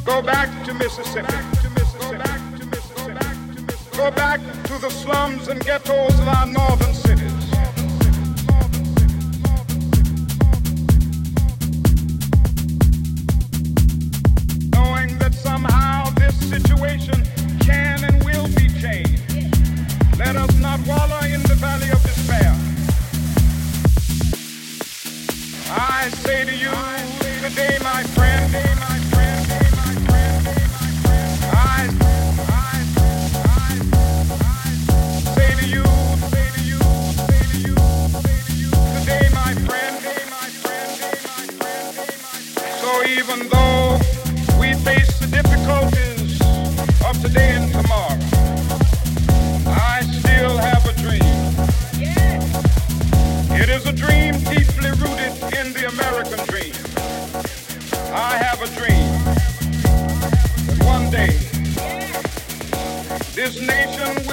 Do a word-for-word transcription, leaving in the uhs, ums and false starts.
Go back to Mississippi. Go back to the slums and ghettos of our northern cities. Knowing that somehow this situation can and will be changed. Let us not wallow in the valley of despair. I say to you today, my friend, my friend, my friend, I, I, I, I say to you, say to you, say to you, say to you today, my friend, my friend, my friend, my friend. So even though we face the difficulties of today and tomorrow, I still have a dream. It is a dream deeply rooted in the American dream. I have a dream that one day this nation will